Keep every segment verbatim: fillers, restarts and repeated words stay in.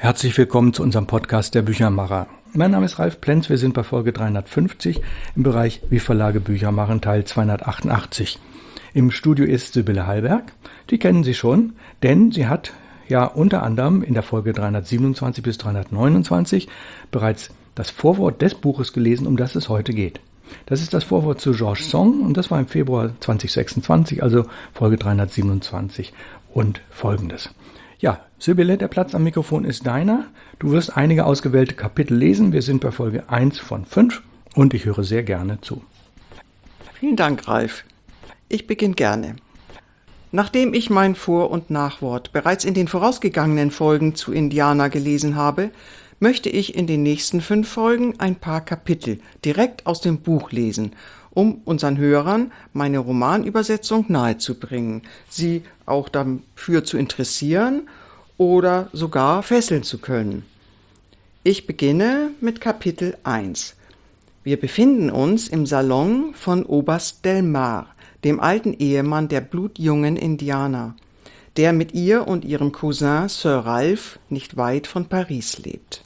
Herzlich willkommen zu unserem Podcast der Büchermacher. Mein Name ist Ralf Plenz, wir sind bei Folge dreihundertfünfzig im Bereich Wie Verlage Bücher machen, Teil zweihundertachtundachtzig. Im Studio ist Sibylle Hallberg, die kennen Sie schon, denn sie hat ja unter anderem in der Folge dreihundertsiebenundzwanzig bis dreihundertneunundzwanzig bereits das Vorwort des Buches gelesen, um das es heute geht. Das ist das Vorwort zu Georges Song und das war im Februar zweitausendsechsundzwanzig, also Folge dreihundertsiebenundzwanzig und folgendes. Ja, Sibylle, der Platz am Mikrofon ist deiner. Du wirst einige ausgewählte Kapitel lesen. Wir sind bei Folge eins von fünf und ich höre sehr gerne zu. Vielen Dank, Ralf. Ich beginne gerne. Nachdem ich mein Vor- und Nachwort bereits in den vorausgegangenen Folgen zu Indiana gelesen habe, möchte ich in den nächsten fünf Folgen ein paar Kapitel direkt aus dem Buch lesen, um unseren Hörern meine Romanübersetzung nahezubringen, sie auch dafür zu interessieren oder sogar fesseln zu können. Ich beginne mit Kapitel eins. Wir befinden uns im Salon von Oberst Delmar, dem alten Ehemann der blutjungen Indiana, der mit ihr und ihrem Cousin Sir Ralph nicht weit von Paris lebt.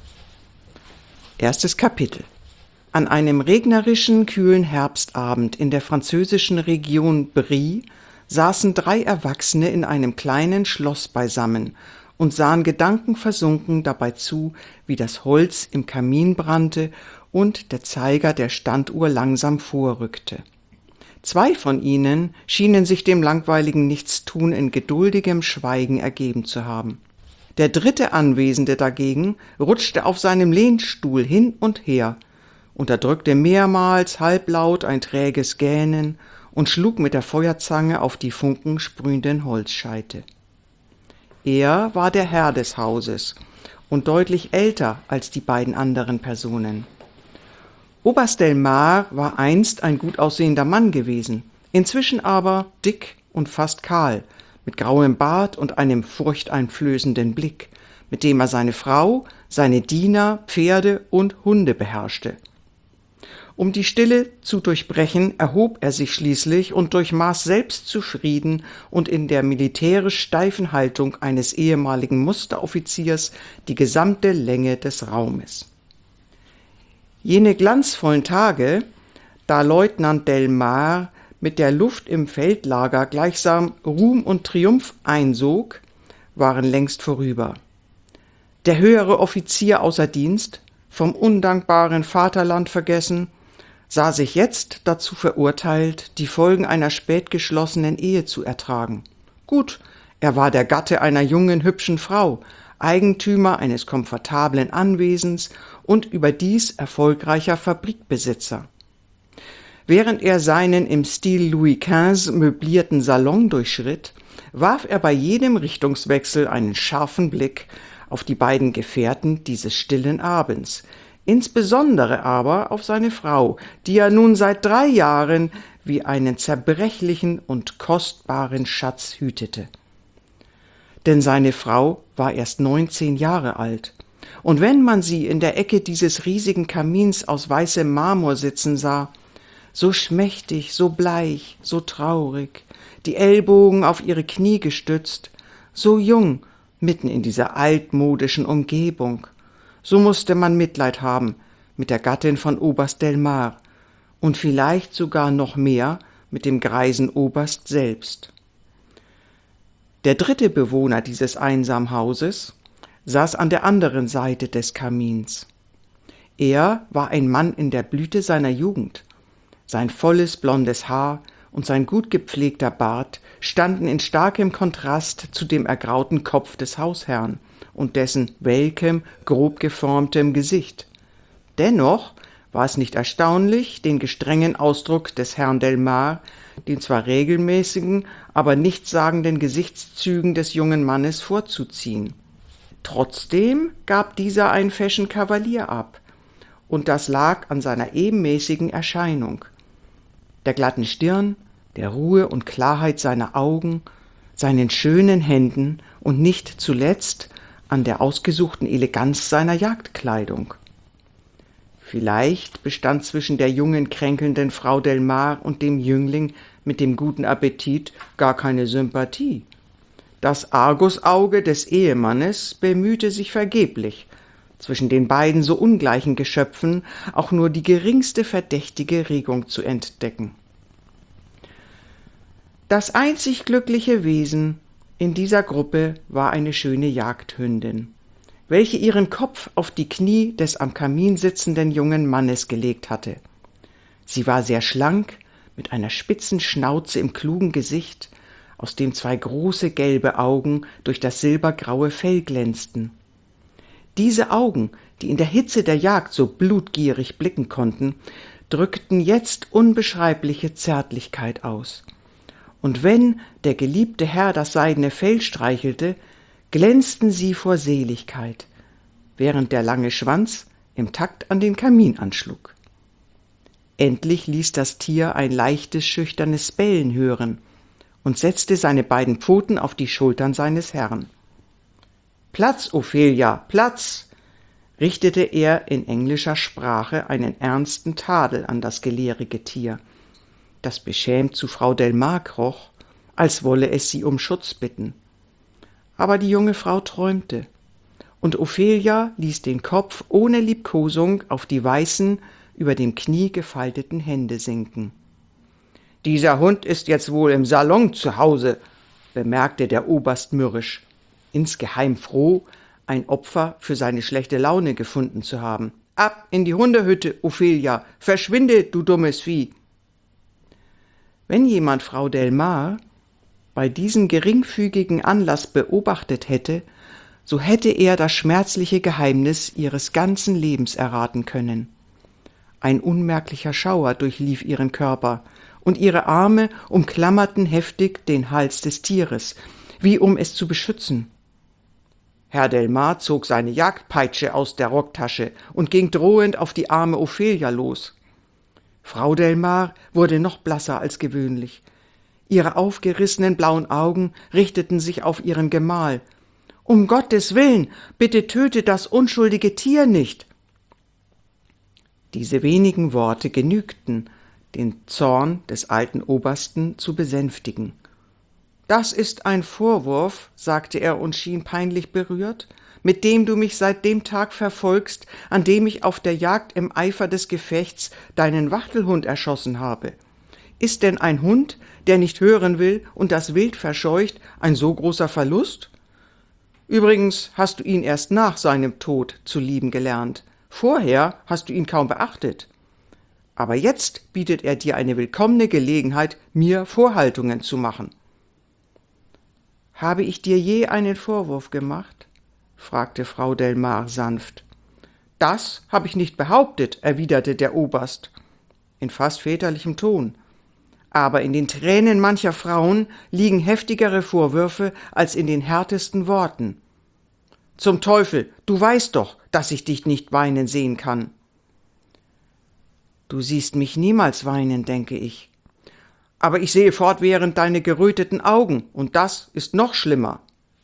Erstes Kapitel. An einem regnerischen, kühlen Herbstabend in der französischen Region Brie saßen drei Erwachsene in einem kleinen Schloss beisammen und sahen gedankenversunken dabei zu, wie das Holz im Kamin brannte und der Zeiger der Standuhr langsam vorrückte. Zwei von ihnen schienen sich dem langweiligen Nichtstun in geduldigem Schweigen ergeben zu haben. Der dritte Anwesende dagegen rutschte auf seinem Lehnstuhl hin und her, unterdrückte mehrmals halblaut ein träges Gähnen und schlug mit der Feuerzange auf die funkensprühenden Holzscheite. Er war der Herr des Hauses und deutlich älter als die beiden anderen Personen. Oberst Delmar war einst ein gut aussehender Mann gewesen, inzwischen aber dick und fast kahl, mit grauem Bart und einem furchteinflößenden Blick, mit dem er seine Frau, seine Diener, Pferde und Hunde beherrschte. Um die Stille zu durchbrechen, erhob er sich schließlich und durchmaß selbstzufrieden und in der militärisch steifen Haltung eines ehemaligen Musteroffiziers die gesamte Länge des Raumes. Jene glanzvollen Tage, da Leutnant Delmar mit der Luft im Feldlager gleichsam Ruhm und Triumph einsog, waren längst vorüber. Der höhere Offizier außer Dienst, vom undankbaren Vaterland vergessen, sah sich jetzt dazu verurteilt, die Folgen einer spät geschlossenen Ehe zu ertragen. Gut, er war der Gatte einer jungen, hübschen Frau, Eigentümer eines komfortablen Anwesens und überdies erfolgreicher Fabrikbesitzer. Während er seinen im Stil Louis Quinze möblierten Salon durchschritt, warf er bei jedem Richtungswechsel einen scharfen Blick auf die beiden Gefährten dieses stillen Abends, insbesondere aber auf seine Frau, die er nun seit drei Jahren wie einen zerbrechlichen und kostbaren Schatz hütete. Denn seine Frau war erst neunzehn Jahre alt, und wenn man sie in der Ecke dieses riesigen Kamins aus weißem Marmor sitzen sah, so schmächtig, so bleich, so traurig, die Ellbogen auf ihre Knie gestützt, so jung, mitten in dieser altmodischen Umgebung, so musste man Mitleid haben mit der Gattin von Oberst Delmar und vielleicht sogar noch mehr mit dem greisen Oberst selbst. Der dritte Bewohner dieses einsamen Hauses saß an der anderen Seite des Kamins. Er war ein Mann in der Blüte seiner Jugend. Sein volles blondes Haar und sein gut gepflegter Bart standen in starkem Kontrast zu dem ergrauten Kopf des Hausherrn und dessen welkem, grob geformtem Gesicht. Dennoch war es nicht erstaunlich, den gestrengen Ausdruck des Herrn Delmar, den zwar regelmäßigen, aber nichtssagenden Gesichtszügen des jungen Mannes vorzuziehen. Trotzdem gab dieser ein feschen Kavalier ab, und das lag an seiner ebenmäßigen Erscheinung, der glatten Stirn, der Ruhe und Klarheit seiner Augen, seinen schönen Händen und nicht zuletzt an der ausgesuchten Eleganz seiner Jagdkleidung. Vielleicht bestand zwischen der jungen, kränkelnden Frau Delmar und dem Jüngling mit dem guten Appetit gar keine Sympathie. Das Argusauge des Ehemannes bemühte sich vergeblich, zwischen den beiden so ungleichen Geschöpfen auch nur die geringste verdächtige Regung zu entdecken. Das einzig glückliche Wesen in dieser Gruppe war eine schöne Jagdhündin, welche ihren Kopf auf die Knie des am Kamin sitzenden jungen Mannes gelegt hatte. Sie war sehr schlank, mit einer spitzen Schnauze im klugen Gesicht, aus dem zwei große gelbe Augen durch das silbergraue Fell glänzten. Diese Augen, die in der Hitze der Jagd so blutgierig blicken konnten, drückten jetzt unbeschreibliche Zärtlichkeit aus. Und wenn der geliebte Herr das seidene Fell streichelte, glänzten sie vor Seligkeit, während der lange Schwanz im Takt an den Kamin anschlug. Endlich ließ das Tier ein leichtes, schüchternes Bellen hören und setzte seine beiden Pfoten auf die Schultern seines Herrn. »Platz, Ophelia, Platz!« richtete er in englischer Sprache einen ernsten Tadel an das gelehrige Tier, das beschämt zu Frau Delmar kroch, als wolle es sie um Schutz bitten. Aber die junge Frau träumte, und Ophelia ließ den Kopf ohne Liebkosung auf die weißen, über dem Knie gefalteten Hände sinken. »Dieser Hund ist jetzt wohl im Salon zu Hause«, bemerkte der Oberst mürrisch, insgeheim froh, ein Opfer für seine schlechte Laune gefunden zu haben. »Ab in die Hundehütte, Ophelia, verschwinde, du dummes Vieh!« Wenn jemand Frau Delmar bei diesem geringfügigen Anlass beobachtet hätte, so hätte er das schmerzliche Geheimnis ihres ganzen Lebens erraten können. Ein unmerklicher Schauer durchlief ihren Körper, und ihre Arme umklammerten heftig den Hals des Tieres, wie um es zu beschützen. Herr Delmar zog seine Jagdpeitsche aus der Rocktasche und ging drohend auf die arme Ophelia los. Frau Delmar wurde noch blasser als gewöhnlich. Ihre aufgerissenen blauen Augen richteten sich auf ihren Gemahl. »Um Gottes Willen, bitte töte das unschuldige Tier nicht!« Diese wenigen Worte genügten, den Zorn des alten Obersten zu besänftigen. »Das ist ein Vorwurf«, sagte er und schien peinlich berührt, »mit dem du mich seit dem Tag verfolgst, an dem ich auf der Jagd im Eifer des Gefechts deinen Wachtelhund erschossen habe. Ist denn ein Hund, der nicht hören will und das Wild verscheucht, ein so großer Verlust? Übrigens hast du ihn erst nach seinem Tod zu lieben gelernt. Vorher hast du ihn kaum beachtet. Aber jetzt bietet er dir eine willkommene Gelegenheit, mir Vorhaltungen zu machen.« »Habe ich dir je einen Vorwurf gemacht?« fragte Frau Delmar sanft. »Das habe ich nicht behauptet«, erwiderte der Oberst, in fast väterlichem Ton. »Aber in den Tränen mancher Frauen liegen heftigere Vorwürfe als in den härtesten Worten. Zum Teufel, du weißt doch, dass ich dich nicht weinen sehen kann.« »Du siehst mich niemals weinen, denke ich. Aber ich sehe fortwährend deine geröteten Augen, und das ist noch schlimmer.«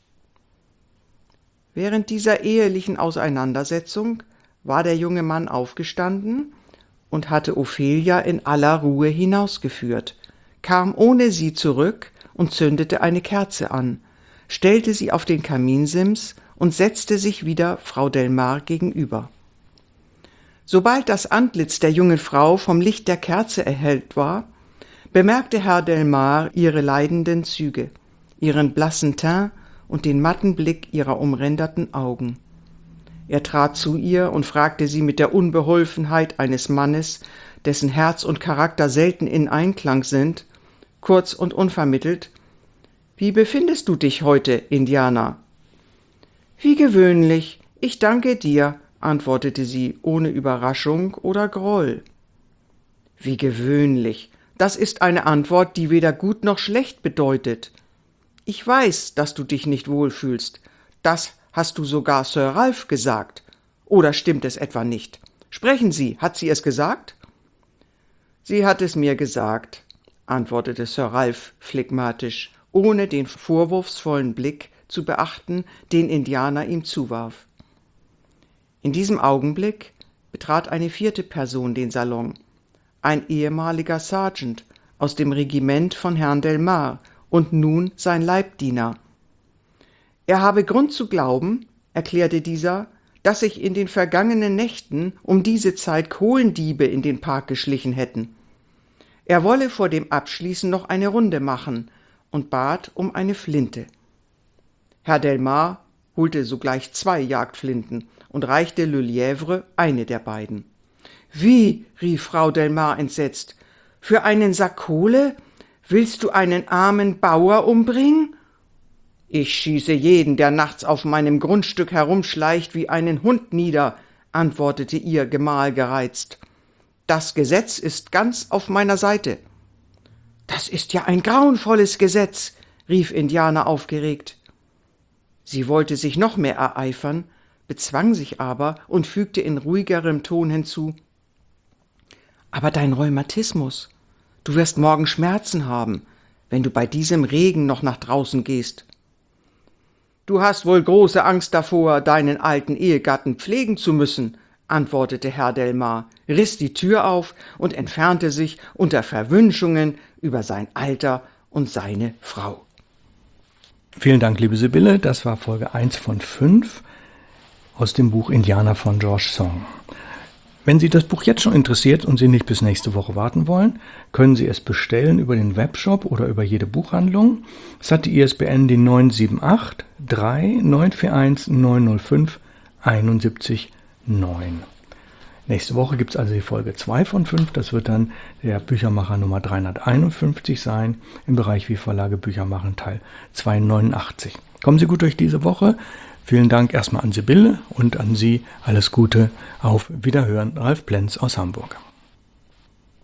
Während dieser ehelichen Auseinandersetzung war der junge Mann aufgestanden und hatte Ophelia in aller Ruhe hinausgeführt, kam ohne sie zurück und zündete eine Kerze an, stellte sie auf den Kaminsims und setzte sich wieder Frau Delmar gegenüber. Sobald das Antlitz der jungen Frau vom Licht der Kerze erhellt war, bemerkte Herr Delmar ihre leidenden Züge, ihren blassen Teint und den matten Blick ihrer umränderten Augen. Er trat zu ihr und fragte sie mit der Unbeholfenheit eines Mannes, dessen Herz und Charakter selten in Einklang sind, kurz und unvermittelt: »Wie befindest du dich heute, Indianer?« »Wie gewöhnlich, ich danke dir«, antwortete sie ohne Überraschung oder Groll. »Wie gewöhnlich, das ist eine Antwort, die weder gut noch schlecht bedeutet. Ich weiß, dass du dich nicht wohlfühlst. Das hast du sogar Sir Ralph gesagt. Oder stimmt es etwa nicht? Sprechen Sie, hat sie es gesagt?« »Sie hat es mir gesagt«, antwortete Sir Ralph phlegmatisch, ohne den vorwurfsvollen Blick zu beachten, den Indianer ihm zuwarf. In diesem Augenblick betrat eine vierte Person den Salon, ein ehemaliger Sergeant aus dem Regiment von Herrn Delmar und nun sein Leibdiener. Er habe Grund zu glauben, erklärte dieser, dass sich in den vergangenen Nächten um diese Zeit Kohlendiebe in den Park geschlichen hätten. Er wolle vor dem Abschließen noch eine Runde machen und bat um eine Flinte. Herr Delmar holte sogleich zwei Jagdflinten und reichte Le Lièvre eine der beiden. »Wie«, rief Frau Delmar entsetzt, »für einen Sack Kohle? Willst du einen armen Bauer umbringen?« »Ich schieße jeden, der nachts auf meinem Grundstück herumschleicht, wie einen Hund nieder«, antwortete ihr Gemahl gereizt. »Das Gesetz ist ganz auf meiner Seite.« »Das ist ja ein grauenvolles Gesetz«, rief Indianer aufgeregt. Sie wollte sich noch mehr ereifern, bezwang sich aber und fügte in ruhigerem Ton hinzu: »Aber dein Rheumatismus, du wirst morgen Schmerzen haben, wenn du bei diesem Regen noch nach draußen gehst.« »Du hast wohl große Angst davor, deinen alten Ehegatten pflegen zu müssen«, antwortete Herr Delmar, riss die Tür auf und entfernte sich unter Verwünschungen über sein Alter und seine Frau. Vielen Dank, liebe Sibylle. Das war Folge eins von fünf aus dem Buch Indianer von George Song. Wenn Sie das Buch jetzt schon interessiert und Sie nicht bis nächste Woche warten wollen, können Sie es bestellen über den Webshop oder über jede Buchhandlung. Es hat die I S B N die neun sieben acht drei neun vier eins neun null fünf sieben eins neun. Nächste Woche gibt es also die Folge zwei von fünf. Das wird dann der Büchermacher Nummer dreihunderteinundfünfzig sein, im Bereich Wie Verlage Bücher machen, Teil zweihundertneunundachtzig. Kommen Sie gut durch diese Woche. Vielen Dank erstmal an Sibylle und an Sie. Alles Gute. Auf Wiederhören. Ralf Plenz aus Hamburg.